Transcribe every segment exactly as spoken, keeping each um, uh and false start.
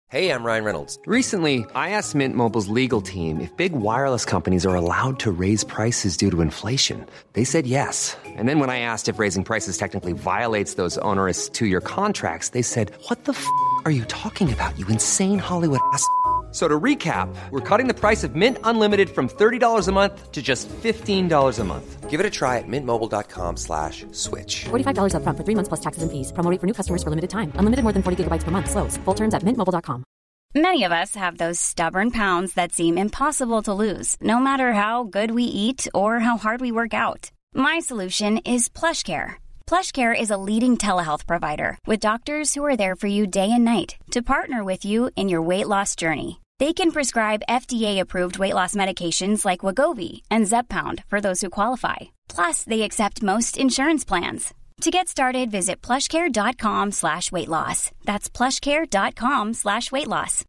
Hey, I'm Ryan Reynolds. Recently, I asked Mint Mobile's legal team if big wireless companies are allowed to raise prices due to inflation. They said yes. And then when I asked if raising prices technically violates those onerous two-year contracts, they said, "What the f*** are you talking about, you insane Hollywood ass f- So to recap, we're cutting the price of Mint Unlimited from thirty dollars a month to just fifteen dollars a month. Give it a try at mintmobile.com slash switch. forty-five dollars up front for three months plus taxes and fees. Promo rate for new customers for limited time. Unlimited more than forty gigabytes per month. Slows full terms at mint mobile dot com. Many of us have those stubborn pounds that seem impossible to lose, no matter how good we eat or how hard we work out. My solution is PlushCare. PlushCare is a leading telehealth provider with doctors who are there for you day and night to partner with you in your weight loss journey. They can prescribe F D A-approved weight loss medications like Wegovy and Zepbound for those who qualify. Plus, they accept most insurance plans. To get started, visit plushcare.com slash weight loss. That's plushcare.com slash weight loss.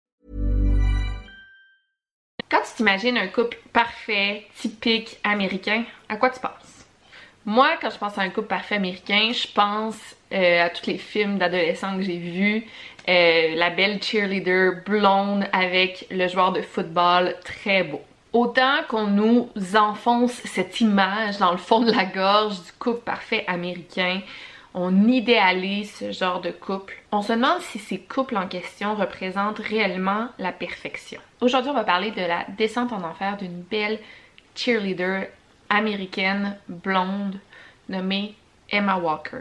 Quand tu t'imagines un couple parfait, typique américain, à quoi tu penses? Moi, quand je pense à un couple parfait américain, je pense euh, à tous les films d'adolescents que j'ai vus. Euh, la belle cheerleader blonde avec le joueur de football très beau. Autant qu'on nous enfonce cette image dans le fond de la gorge du couple parfait américain, on idéalise ce genre de couple. On se demande si ces couples en question représentent réellement la perfection. Aujourd'hui, on va parler de la descente en enfer d'une belle cheerleader américaine blonde nommée Emma Walker.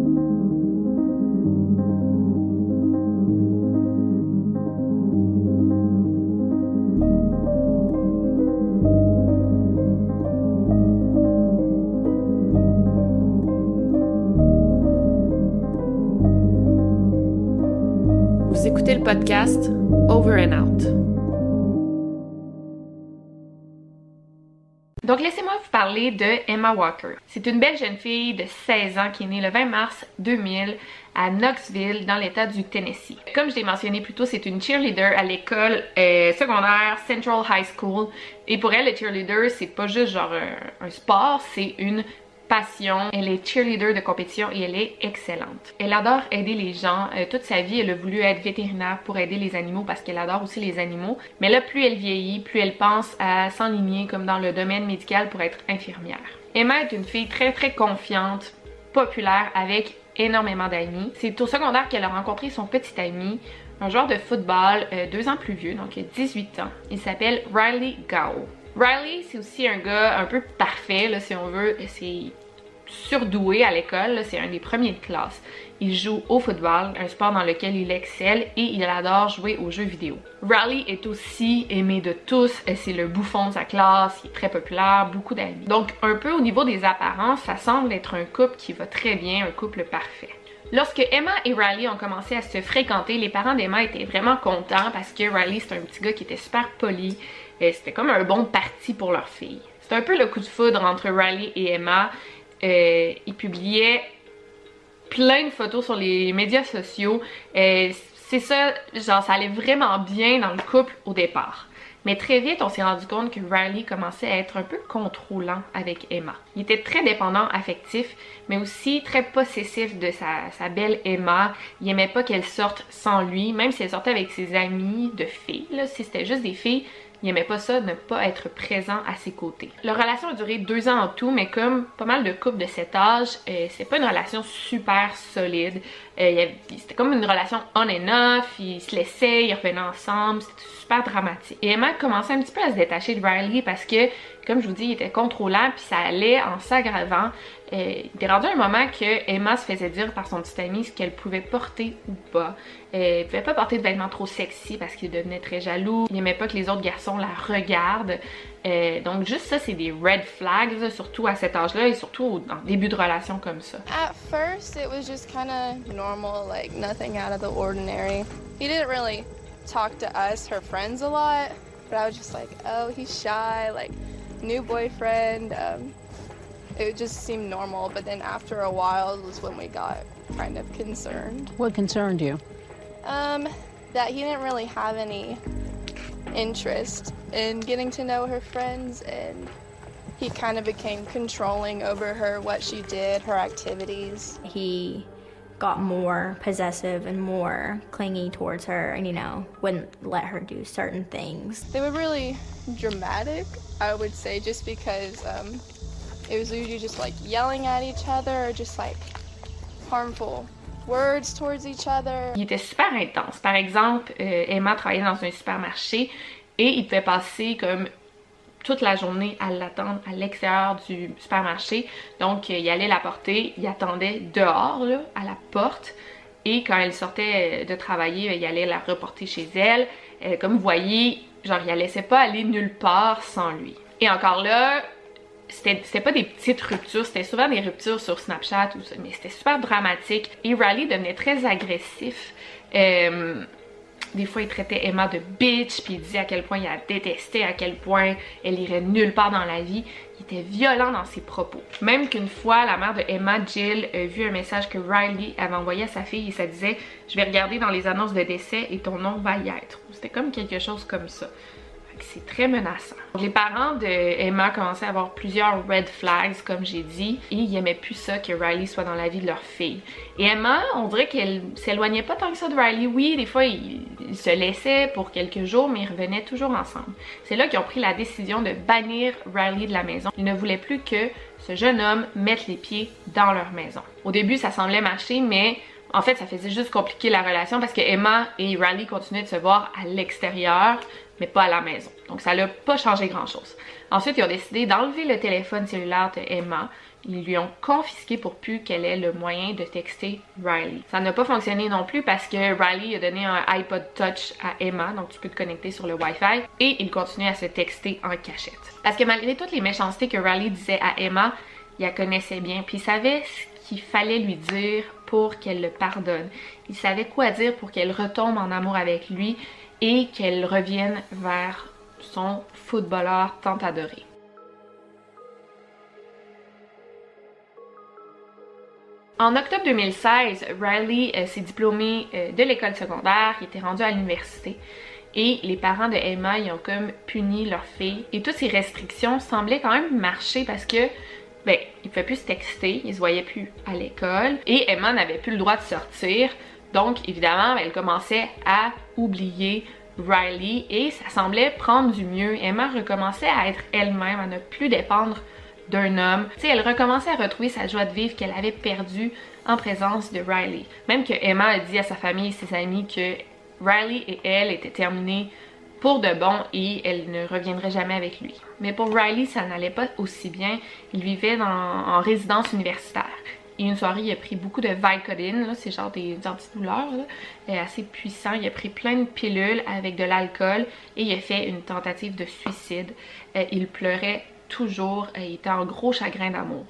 Vous écoutez le podcast Over and Out. Donc laissez-moi vous parler de Emma Walker. C'est une belle jeune fille de seize ans qui est née le vingt mars deux mille à Knoxville dans l'état du Tennessee. Comme je l'ai mentionné plus tôt, c'est une cheerleader à l'école euh, secondaire Central High School. Et pour elle, le cheerleader, c'est pas juste genre un, un sport, c'est une passion. Elle est cheerleader de compétition et elle est excellente. Elle adore aider les gens. Euh, toute sa vie, elle a voulu être vétérinaire pour aider les animaux parce qu'elle adore aussi les animaux. Mais là, plus elle vieillit, plus elle pense à s'enligner comme dans le domaine médical pour être infirmière. Emma est une fille très très confiante, populaire, avec énormément d'amis. C'est au secondaire qu'elle a rencontré son petit ami, un joueur de football euh, deux ans plus vieux, donc dix-huit ans. Il s'appelle Riley Gao. Riley, c'est aussi un gars un peu parfait, là, si on veut. C'est surdoué à l'école, c'est un des premiers de classe. Il joue au football, un sport dans lequel il excelle, et il adore jouer aux jeux vidéo. Riley est aussi aimé de tous, c'est le bouffon de sa classe, il est très populaire, beaucoup d'amis. Donc un peu au niveau des apparences, ça semble être un couple qui va très bien, un couple parfait. Lorsque Emma et Riley ont commencé à se fréquenter, les parents d'Emma étaient vraiment contents parce que Riley c'est un petit gars qui était super poli, et c'était comme un bon parti pour leur fille. C'est un peu le coup de foudre entre Riley et Emma. Euh, ils publiaient plein de photos sur les médias sociaux. Euh, c'est ça, genre ça allait vraiment bien dans le couple au départ. Mais très vite, on s'est rendu compte que Riley commençait à être un peu contrôlant avec Emma. Il était très dépendant affectif, mais aussi très possessif de sa, sa belle Emma. Il aimait pas qu'elle sorte sans lui, même si elle sortait avec ses amis de filles. Là, si c'était juste des filles, il aimait pas ça, ne pas être présent à ses côtés. Leur relation a duré deux ans en tout, mais comme pas mal de couples de cet âge, euh, c'est pas une relation super solide. Euh, c'était comme une relation on and off, ils se laissaient, ils revenaient ensemble, c'était super dramatique. Et Emma commençait un petit peu à se détacher de Riley parce que, comme je vous dis, il était contrôlant, puis ça allait en s'aggravant. Euh, il était rendu un moment que Emma se faisait dire par son petit ami ce qu'elle pouvait porter ou pas. Euh, elle pouvait pas porter de vêtements trop sexy parce qu'il devenait très jaloux. Il aimait pas que les autres garçons la regardent. Euh, donc juste ça, c'est des red flags, là, surtout à cet âge-là et surtout en début de relation comme ça. At first, it was just kind of normal, like nothing out of the ordinary. He didn't really talk to us, her friends, a lot, but I was just like, oh, he's shy, like new boyfriend. Um, it just seemed normal, but then after a while was when we got kind of concerned. What concerned you? Um, that he didn't really have any interest in getting to know her friends, and he kind of became controlling over her, what she did, her activities. He got more possessive and more clingy towards her and, you know, wouldn't let her do certain things. They were really dramatic, I would say, just because um, it was usually just like yelling at each other or just like harmful words towards each other. Il était super intense. Par exemple, euh, Emma travaillait dans un supermarché et il devait passer comme toute la journée à l'attendre à l'extérieur du supermarché. Donc, il allait la porter, il attendait dehors, là, à la porte. Et quand elle sortait de travailler, il allait la reporter chez elle. Euh, comme vous voyez, genre, il la laissait pas aller nulle part sans lui. Et encore là, c'était pas des petites ruptures, c'était souvent des ruptures sur Snapchat ou ça, mais c'était super dramatique. Et Riley devenait très agressif. Euh, Des fois, il traitait Emma de bitch, puis il disait à quel point il la détestait, à quel point elle irait nulle part dans la vie. Il était violent dans ses propos. Même qu'une fois, la mère de Emma, Jill, a vu un message que Riley avait envoyé à sa fille et ça disait « Je vais regarder dans les annonces de décès et ton nom va y être ». C'était comme quelque chose comme ça. C'est très menaçant. Les parents de Emma commençaient à avoir plusieurs red flags, comme j'ai dit, et ils aimaient plus ça que Riley soit dans la vie de leur fille. Et Emma, on dirait qu'elle s'éloignait pas tant que ça de Riley. Oui, des fois, ils, ils se laissaient pour quelques jours, mais ils revenaient toujours ensemble. C'est là qu'ils ont pris la décision de bannir Riley de la maison. Ils ne voulaient plus que ce jeune homme mette les pieds dans leur maison. Au début, ça semblait marcher, mais en fait, ça faisait juste compliquer la relation parce que Emma et Riley continuaient de se voir à l'extérieur, mais pas à la maison. Donc ça n'a pas changé grand-chose. Ensuite, ils ont décidé d'enlever le téléphone cellulaire de Emma. Ils lui ont confisqué pour plus qu'elle ait le moyen de texter Riley. Ça n'a pas fonctionné non plus parce que Riley a donné un iPod Touch à Emma, donc tu peux te connecter sur le Wi-Fi, et il continue à se texter en cachette. Parce que malgré toutes les méchancetés que Riley disait à Emma, il la connaissait bien, puis il savait ce qu'il fallait lui dire pour qu'elle le pardonne. Il savait quoi dire pour qu'elle retombe en amour avec lui et qu'elle revienne vers son footballeur tant adoré. En octobre deux mille seize, Riley euh, s'est diplômé euh, de l'école secondaire, il était rendu à l'université et les parents de Emma ils ont comme puni leur fille. Et toutes ces restrictions semblaient quand même marcher parce que ben, il ne pouvait plus se texter, il se voyait plus à l'école et Emma n'avait plus le droit de sortir. Donc, évidemment, elle commençait à oublier Riley et ça semblait prendre du mieux. Emma recommençait à être elle-même, à ne plus dépendre d'un homme. Tu sais, elle recommençait à retrouver sa joie de vivre qu'elle avait perdue en présence de Riley. Même que Emma a dit à sa famille et ses amis que Riley et elle étaient terminés pour de bon et elle ne reviendrait jamais avec lui. Mais pour Riley, ça n'allait pas aussi bien. Il vivait dans, en résidence universitaire. Et une soirée, il a pris beaucoup de Vicodin, c'est genre des antidouleurs, là, assez puissants. Il a pris plein de pilules avec de l'alcool et il a fait une tentative de suicide. Euh, il pleurait toujours, euh, il était en gros chagrin d'amour.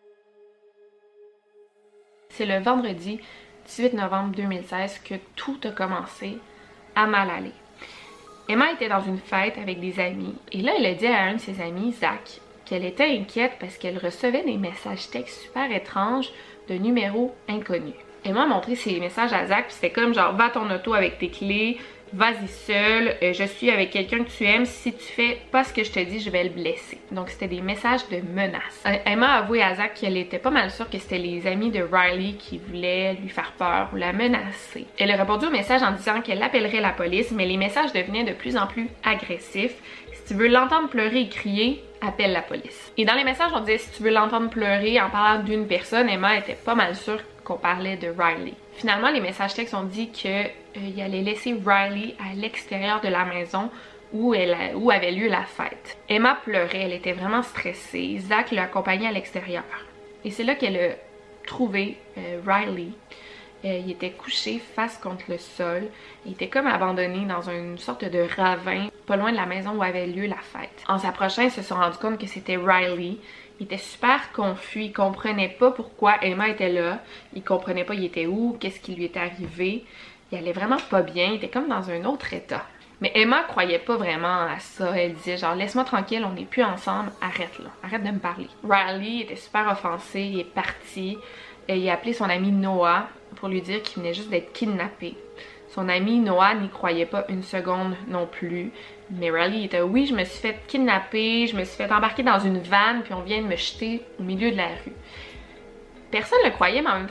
C'est le vendredi dix-huit novembre deux mille seize que tout a commencé à mal aller. Emma était dans une fête avec des amis et là, elle a dit à un de ses amis, Zach, qu'elle était inquiète parce qu'elle recevait des messages textes super étranges de numéros inconnus. Emma a montré ses messages à Zach, puis c'était comme genre « Va à ton auto avec tes clés, vas-y seul, euh, je suis avec quelqu'un que tu aimes, si tu fais pas ce que je te dis, je vais le blesser. » Donc c'était des messages de menaces. Euh, Emma a avoué à Zach qu'elle était pas mal sûre que c'était les amis de Riley qui voulaient lui faire peur ou la menacer. Elle a répondu au message en disant qu'elle appellerait la police, mais les messages devenaient de plus en plus agressifs. Si tu veux l'entendre pleurer et crier, appelle la police. Et dans les messages, on disait si tu veux l'entendre pleurer en parlant d'une personne, Emma était pas mal sûre qu'on parlait de Riley. Finalement, les messages textes ont dit qu'il euh, allait laisser Riley à l'extérieur de la maison où, elle a, où avait lieu la fête. Emma pleurait, elle était vraiment stressée. Zach l'a accompagnée à l'extérieur. Et c'est là qu'elle a trouvé euh, Riley. Euh, il était couché face contre le sol. Il était comme abandonné dans une sorte de ravin, pas loin de la maison où avait lieu la fête. En s'approchant, ils se sont rendus compte que c'était Riley. Il était super confus, il comprenait pas pourquoi Emma était là. Il comprenait pas il était où, qu'est-ce qui lui était arrivé. Il allait vraiment pas bien, il était comme dans un autre état. Mais Emma croyait pas vraiment à ça. Elle disait genre laisse-moi tranquille, on n'est plus ensemble, arrête là, arrête de me parler. Riley était super offensé, il est parti. Et il a appelé son ami Noah pour lui dire qu'il venait juste d'être kidnappé. Son ami Noah n'y croyait pas une seconde non plus. Mais Riley était oui, je me suis fait kidnapper, je me suis fait embarquer dans une vanne puis on vient de me jeter au milieu de la rue. Personne ne le croyait, mais en même temps,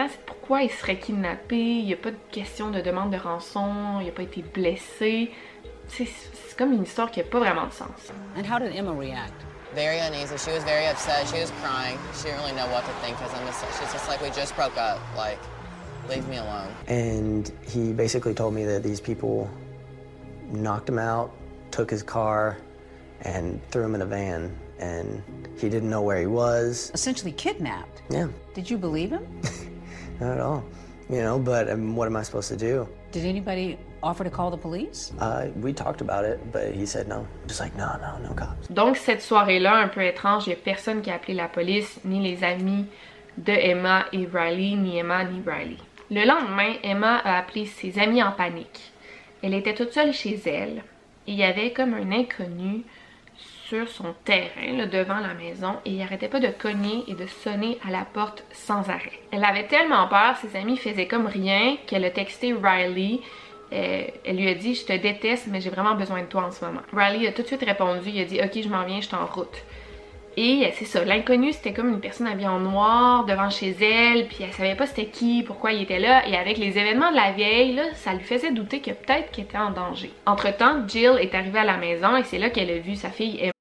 pourquoi il serait kidnappé, il n'y a pas de question de demande de rançon, il n'a pas été blessé. C'est, c'est comme une histoire qui n'a pas vraiment de sens. And how did Emma react? Very uneasy. She was very upset. She was crying. She didn't really know what to think because I'm just, she's just like, we just broke up. Like, leave me alone. And he basically told me that these people knocked him out, took his car, and threw him in a van. And he didn't know where he was. Essentially kidnapped? Yeah. Did you believe him? Not at all. You know, but um, what am I supposed to do? Did anybody offer to call the police? Uh, we talked about it, but he said no. Just like, no, no, no cops. Donc, cette soirée-là, un peu étrange, il n'y a personne qui a appelé la police, ni les amis de Emma et Riley, ni Emma ni Riley. Le lendemain, Emma a appelé ses amis en panique. Elle était toute seule chez elle, et il y avait comme un inconnu sur son terrain, là, devant la maison, et il arrêtait pas de cogner et de sonner à la porte sans arrêt. Elle avait tellement peur, ses amis faisaient comme rien, qu'elle a texté Riley. Euh, elle lui a dit « Je te déteste, mais j'ai vraiment besoin de toi en ce moment. » Riley a tout de suite répondu, il a dit « Ok, je m'en viens, je suis en route. » Et c'est ça, l'inconnu, c'était comme une personne habillée en noir devant chez elle, puis elle savait pas c'était qui, pourquoi il était là, et avec les événements de la veille, là, ça lui faisait douter que peut-être qu'il était en danger. Entre-temps, Jill est arrivée à la maison, et c'est là qu'elle a vu sa fille Emma.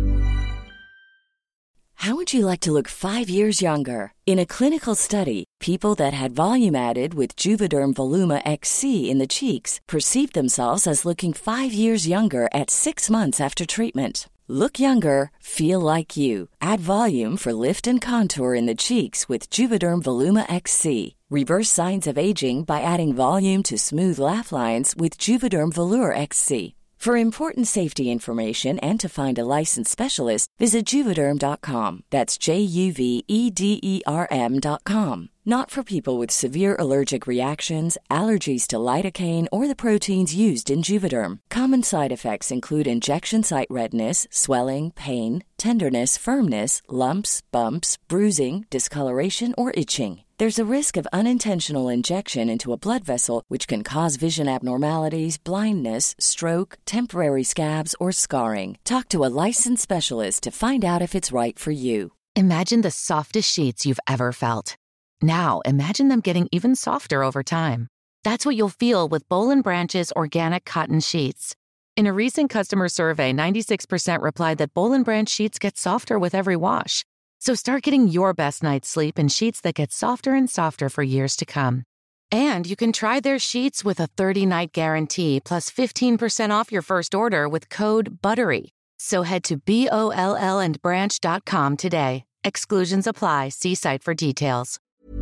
How would you like to look five years younger? In a clinical study, people that had volume added with Juvederm Voluma X C in the cheeks perceived themselves as looking five years younger at six months after treatment. Look younger, feel like you. Add volume for lift and contour in the cheeks with Juvederm Voluma X C. Reverse signs of aging by adding volume to smooth laugh lines with Juvederm Volure X C. For important safety information and to find a licensed specialist, visit Juvederm dot com. That's J U V E D E R M dot com. Not for people with severe allergic reactions, allergies to lidocaine, or the proteins used in Juvederm. Common side effects include injection site redness, swelling, pain, tenderness, firmness, lumps, bumps, bruising, discoloration, or itching. There's a risk of unintentional injection into a blood vessel, which can cause vision abnormalities, blindness, stroke, temporary scabs, or scarring. Talk to a licensed specialist to find out if it's right for you. Imagine the softest sheets you've ever felt. Now, imagine them getting even softer over time. That's what you'll feel with Boll and Branch's organic cotton sheets. In a recent customer survey, ninety-six percent replied that Boll and Branch sheets get softer with every wash. So start getting your best night's sleep in sheets that get softer and softer for years to come. And you can try their sheets with a thirty-night guarantee plus fifteen percent off your first order with code BUTTERY. So head to B O L L and branch dot com today. Exclusions apply. See site for details.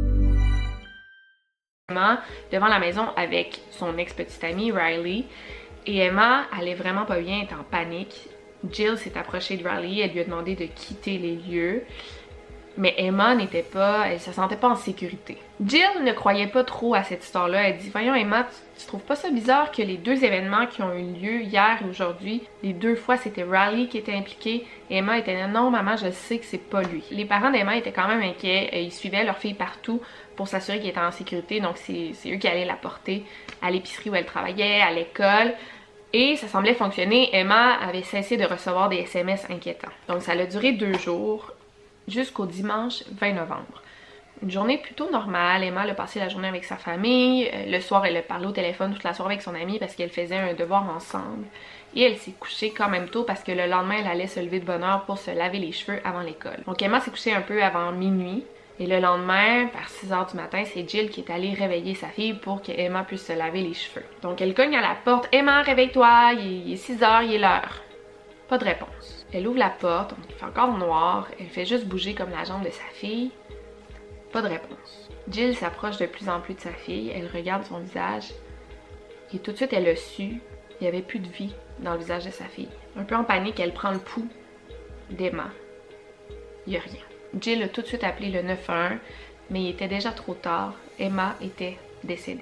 Emma devant la maison avec son ex-petite amie Riley. Et Emma allait vraiment pas bien, elle était en panique. Jill s'est approchée de Riley, elle lui a demandé de quitter les lieux. Mais Emma n'était pas, elle se sentait pas en sécurité. Jill ne croyait pas trop à cette histoire-là. Elle dit, voyons Emma, tu, tu trouves pas ça bizarre que les deux événements qui ont eu lieu hier et aujourd'hui, les deux fois c'était Riley qui était impliqué. Et Emma était là, non maman, je sais que c'est pas lui. Les parents d'Emma étaient quand même inquiets. Ils suivaient leur fille partout pour s'assurer qu'elle était en sécurité. Donc c'est eux qui allaient la porter à l'épicerie où elle travaillait, à l'école. Et ça semblait fonctionner. Emma avait cessé de recevoir des S M S inquiétants. Donc ça a duré deux jours. Jusqu'au dimanche vingt novembre. Une journée plutôt normale. Emma a passé la journée avec sa famille. Le soir, elle a parlé au téléphone toute la soirée avec son amie parce qu'elle faisait un devoir ensemble. Et elle s'est couchée quand même tôt parce que le lendemain, elle allait se lever de bonne heure pour se laver les cheveux avant l'école. Donc Emma s'est couchée un peu avant minuit. Et le lendemain, vers six heures du matin, c'est Jill qui est allée réveiller sa fille pour que Emma puisse se laver les cheveux. Donc elle cogne à la porte. « Emma, réveille-toi, il est six heures, il est l'heure. » Pas de réponse. Elle ouvre la porte, donc il fait encore noir, elle fait juste bouger comme la jambe de sa fille. Pas de réponse. Jill s'approche de plus en plus de sa fille, elle regarde son visage et tout de suite elle a su, il n'y avait plus de vie dans le visage de sa fille. Un peu en panique, elle prend le pouls d'Emma. Il n'y a rien. Jill a tout de suite appelé le neuf un un, mais il était déjà trop tard. Emma était décédée.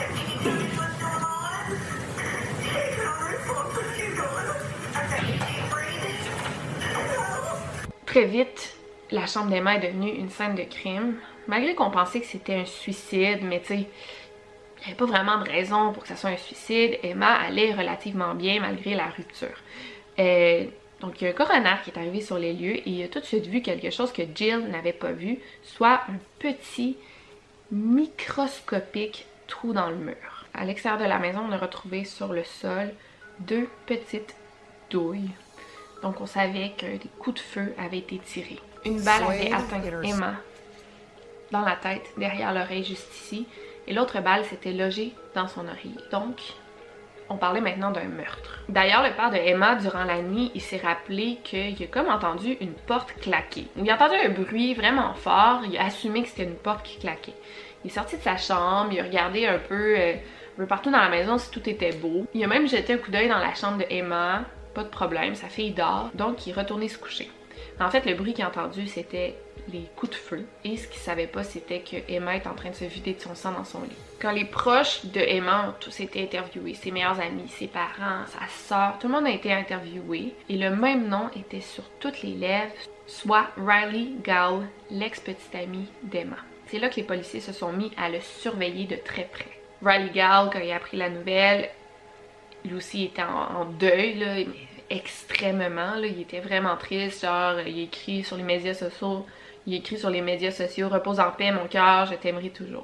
Très vite, la chambre d'Emma est devenue une scène de crime. Malgré qu'on pensait que c'était un suicide, mais tu sais, il n'y avait pas vraiment de raison pour que ça soit un suicide. Emma allait relativement bien malgré la rupture. Euh, donc il y a un coroner qui est arrivé sur les lieux et il a tout de suite vu quelque chose que Jill n'avait pas vu, soit un petit microscopique trou dans le mur. À l'extérieur de la maison, on a retrouvé sur le sol deux petites douilles. Donc on savait que des coups de feu avaient été tirés. Une balle avait atteint Emma dans la tête, derrière l'oreille juste ici, et l'autre balle s'était logée dans son oreille. Donc, on parlait maintenant d'un meurtre. D'ailleurs, le père de Emma, durant la nuit, il s'est rappelé qu'il a comme entendu une porte claquer. Il a entendu un bruit vraiment fort, il a assumé que c'était une porte qui claquait. Il est sorti de sa chambre, il a regardé un peu, euh, un peu partout dans la maison si tout était beau. Il a même jeté un coup d'œil dans la chambre de Emma, pas de problème, sa fille dort, donc il est retourné se coucher. En fait, le bruit qu'il a entendu, c'était les coups de feu. Et ce qu'il savait pas, c'était que Emma est en train de se vider de son sang dans son lit. Quand les proches de Emma ont tous été interviewés, ses meilleurs amis, ses parents, sa sœur, tout le monde a été interviewé. Et le même nom était sur toutes les lèvres, soit Riley Gall, l'ex-petite amie d'Emma. C'est là que les policiers se sont mis à le surveiller de très près. Riley Gall, quand il a appris la nouvelle, lui aussi était en, en deuil, là, mais extrêmement, là, il était vraiment triste, genre, il écrit sur les médias sociaux, il écrit sur les médias sociaux, repose en paix mon cœur, je t'aimerai toujours.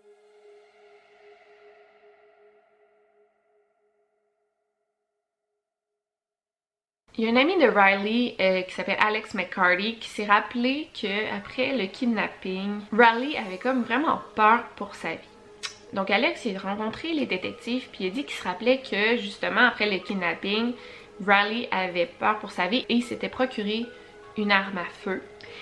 Il y a un ami de Riley euh, qui s'appelle Alex McCarty qui s'est rappelé qu'après le kidnapping, Riley avait comme vraiment peur pour sa vie. Donc Alex il a rencontré les détectives puis il a dit qu'il se rappelait que justement après le kidnapping, Riley avait peur pour sa vie et il s'était procuré une arme à feu.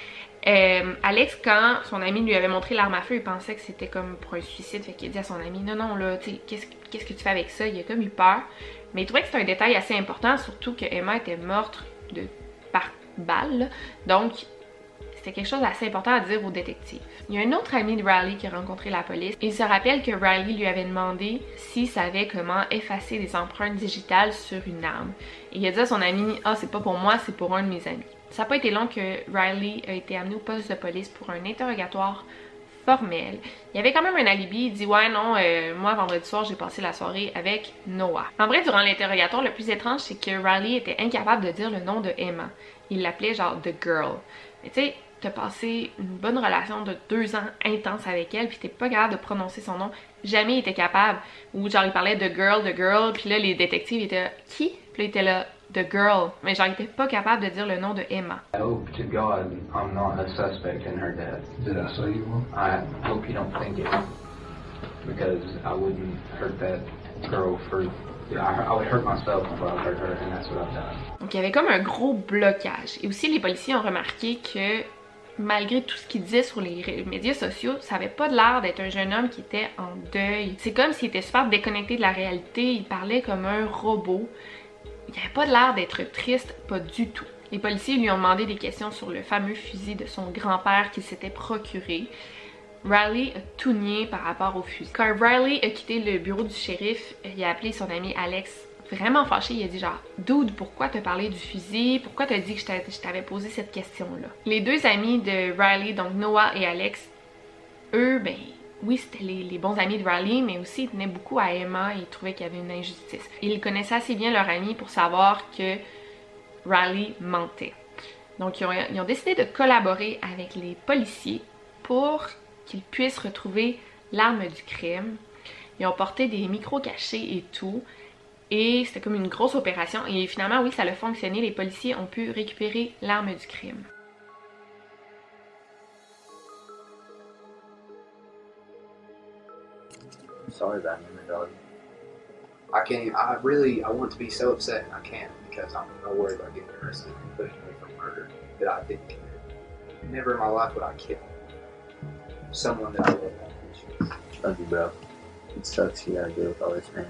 Euh, Alex, quand son ami lui avait montré l'arme à feu, il pensait que c'était comme pour un suicide, fait qu'il a dit à son ami non non là, tu sais, qu'est-ce qu'est-ce que tu fais avec ça? Il a comme eu peur, mais il trouvait que c'était un détail assez important, surtout que Emma était morte de par balle, là. Donc c'était quelque chose d'assez important à dire aux détectives. Il y a un autre ami de Riley qui a rencontré la police. Il se rappelle que Riley lui avait demandé s'il savait comment effacer des empreintes digitales sur une arme. Et il a dit à son ami « Ah, c'est pas pour moi, c'est pour un de mes amis ». Ça n'a pas été long que Riley a été amené au poste de police pour un interrogatoire formel. Il y avait quand même un alibi, il dit « Ouais, non, euh, moi, vendredi soir, j'ai passé la soirée avec Noah ». En vrai, durant l'interrogatoire, le plus étrange, c'est que Riley était incapable de dire le nom de Emma. Il l'appelait genre « The Girl ». Mais tu sais, t'as passé une bonne relation de deux ans intense avec elle, puis t'es pas capable de prononcer son nom. Jamais il était capable. Ou genre, il parlait de girl, de girl, puis là, les détectives étaient qui? Puis là, il était là, the girl. Mais genre, il était pas capable de dire le nom de Emma. I hope to God I'm not a suspect in her death. Did I say you were? I hope you don't think it. Because I wouldn't hurt that girl for... I would hurt myself if I hurt her, and that's what I've done. Donc, il y avait comme un gros blocage. Et aussi, les policiers ont remarqué que malgré tout ce qu'il disait sur les médias sociaux, ça avait pas de l'air d'être un jeune homme qui était en deuil. C'est comme s'il était super déconnecté de la réalité, il parlait comme un robot. Il avait pas de l'air d'être triste, pas du tout. Les policiers lui ont demandé des questions sur le fameux fusil de son grand-père qu'il s'était procuré. Riley a tout nié par rapport au fusil. Quand Riley a quitté le bureau du shérif, il a appelé son ami Alex vraiment fâché, il a dit genre « Dude, pourquoi t'as parlé du fusil? Pourquoi t'as dit que je t'avais posé cette question-là? » Les deux amis de Riley, donc Noah et Alex, eux, ben oui, c'était les, les bons amis de Riley, mais aussi ils tenaient beaucoup à Emma et ils trouvaient qu'il y avait une injustice. Ils connaissaient assez bien leur ami pour savoir que Riley mentait. Donc ils ont, ils ont décidé de collaborer avec les policiers pour qu'ils puissent retrouver l'arme du crime. Ils ont porté des micros cachés et tout. Et c'était comme une grosse opération. Et finalement, oui, ça a fonctionné. Les policiers ont pu récupérer l'arme du crime. I'm sorry about him, my dog. I can't, I really, I want to be so upset and I can't because I'm so worried about getting arrested and pushing me for murder that I didn't commit. Never in my life would I kill someone that I love. Love you, bro. It sucks you gotta deal with all this pain.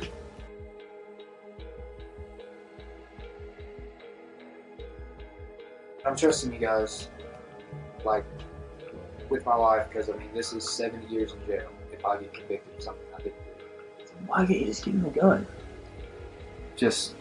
I'm trusting you guys, like, with my life, because, I mean, this is seventy years in jail if I get convicted of something I didn't do. Why can't you just give him a gun? Just,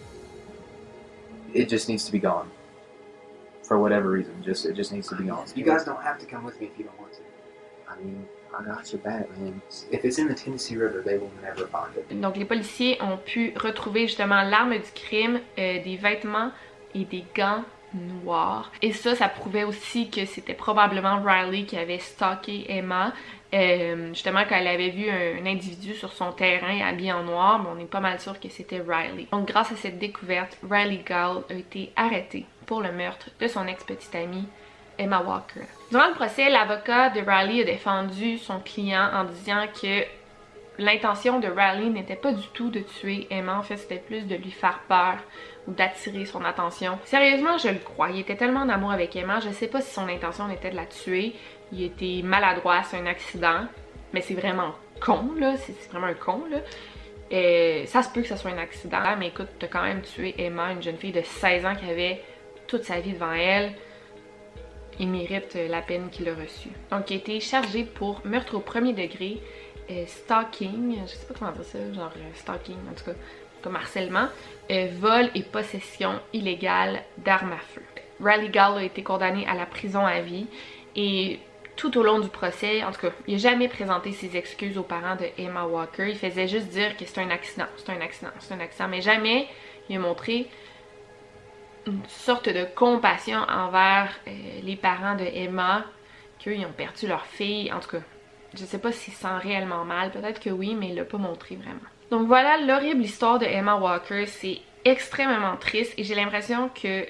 it just needs to be gone. For whatever reason, just it just needs to be gone. You guys don't have to come with me if you don't want to. I mean, I got your back, man. If it's in the Tennessee River, they will never find it. Donc, les policiers ont pu retrouver justement l'arme du crime, euh, des vêtements et des gants noire. Et ça, ça prouvait aussi que c'était probablement Riley qui avait stalké Emma. Euh, justement, quand elle avait vu un, un individu sur son terrain habillé en noir, mais on est pas mal sûr que c'était Riley. Donc, grâce à cette découverte, Riley Gall a été arrêtée pour le meurtre de son ex-petite amie, Emma Walker. Durant le procès, l'avocat de Riley a défendu son client en disant que l'intention de Riley n'était pas du tout de tuer Emma. En fait, c'était plus de lui faire peur ou d'attirer son attention. Sérieusement, je le crois. Il était tellement en amour avec Emma. Je sais pas si son intention était de la tuer. Il était maladroit, c'est un accident. Mais c'est vraiment con, là. C'est vraiment un con, là. Et ça se peut que ce soit un accident. Mais écoute, t'as quand même tué Emma, une jeune fille de seize ans qui avait toute sa vie devant elle. Il mérite la peine qu'il a reçue. Donc, il a été chargé pour meurtre au premier degré, euh, stalking, je sais pas comment dire ça, genre euh, stalking, en tout cas, comme harcèlement, euh, vol et possession illégale d'armes à feu. Riley Gall a été condamné à la prison à vie et tout au long du procès, en tout cas, il n'a jamais présenté ses excuses aux parents de Emma Walker. Il faisait juste dire que c'est un accident, c'est un accident, c'est un accident, mais jamais il a montré une sorte de compassion envers euh, les parents de Emma, qu'eux, ils ont perdu leur fille. En tout cas, je sais pas s'ils se sentent réellement mal, peut-être que oui, mais il l'a pas montré vraiment. Donc voilà l'horrible histoire de Emma Walker. C'est extrêmement triste et j'ai l'impression que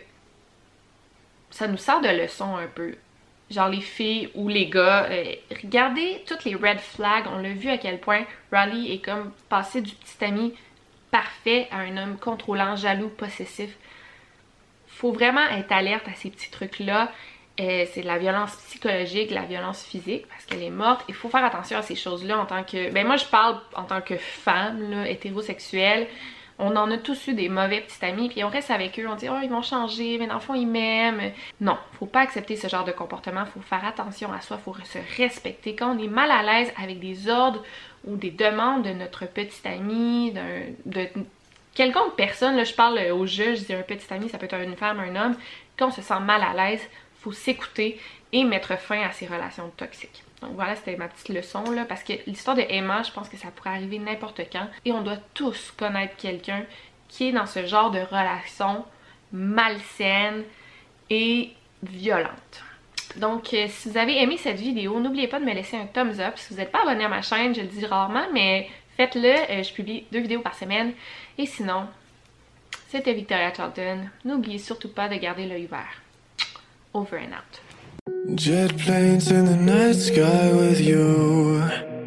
ça nous sert de leçon un peu. Genre les filles ou les gars, euh, regardez toutes les red flags. On l'a vu à quel point Riley est comme passé du petit ami parfait à un homme contrôlant, jaloux, possessif. Faut vraiment être alerte à ces petits trucs-là. Euh, c'est de la violence psychologique, de la violence physique, parce qu'elle est morte. Il faut faire attention à ces choses-là en tant que... Ben moi, je parle en tant que femme, là, hétérosexuelle. On en a tous eu des mauvais petits amis, puis on reste avec eux, on dit « Oh, ils vont changer, mais dans le fond, ils m'aiment. » Non, faut pas accepter ce genre de comportement. Faut faire attention à soi, faut se respecter. Quand on est mal à l'aise avec des ordres ou des demandes de notre petit ami, d'un... de quelconque personne, là, je parle au jeu, je dis un petit ami, ça peut être une femme, un homme, quand on se sent mal à l'aise, il faut s'écouter et mettre fin à ces relations toxiques. Donc voilà, c'était ma petite leçon, là, parce que l'histoire de Emma, je pense que ça pourrait arriver n'importe quand, et on doit tous connaître quelqu'un qui est dans ce genre de relation malsaine et violente. Donc, euh, si vous avez aimé cette vidéo, n'oubliez pas de me laisser un thumbs up. Si vous n'êtes pas abonné à ma chaîne, je le dis rarement, mais faites-le, euh, je publie deux vidéos par semaine. Et sinon, c'était Victoria Charlton. N'oubliez surtout pas de garder l'œil ouvert. Over and out. Jet planes in the night sky with you.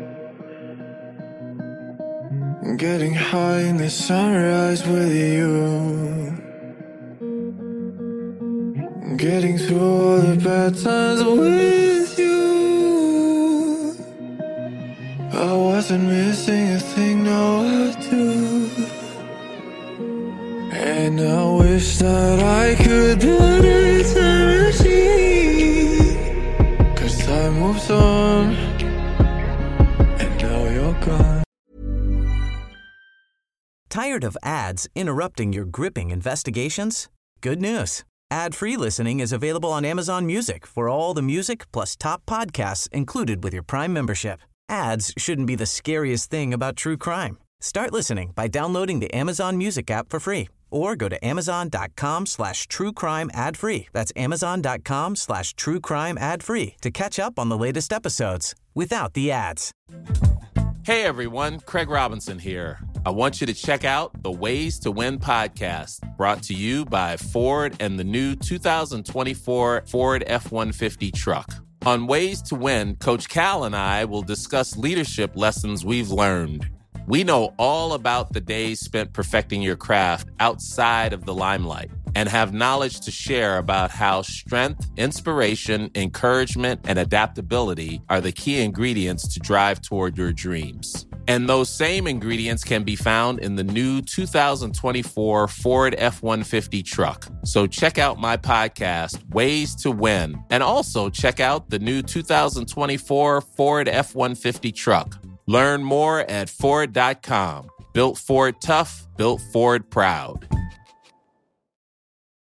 Getting high in the sunrise with you. Getting through all the bad times with you. I wasn't missing a thing, now I do. And I wish that I could put eternity, 'cause time moves on, and now you're gone. Tired of ads interrupting your gripping investigations? Good news. Ad-free listening is available on Amazon Music for all the music plus top podcasts included with your Prime membership. Ads shouldn't be the scariest thing about true crime. Start listening by downloading the Amazon Music app for free or go to amazon.com slash true crime ad free. That's amazon.com slash true crime ad free to catch up on the latest episodes without the ads. Hey everyone, Craig Robinson here. I want you to check out the Ways to Win podcast, brought to you by Ford and the new two thousand twenty-four Ford F one fifty truck. On Ways to Win, Coach Cal and I will discuss leadership lessons we've learned. We know all about the days spent perfecting your craft outside of the limelight and have knowledge to share about how strength, inspiration, encouragement, and adaptability are the key ingredients to drive toward your dreams. And those same ingredients can be found in the new two thousand twenty-four Ford F one fifty truck. So check out my podcast, Ways to Win, and also check out the new two thousand twenty-four Ford F one fifty truck. Learn more at Ford dot com. Built Ford tough, built Ford proud.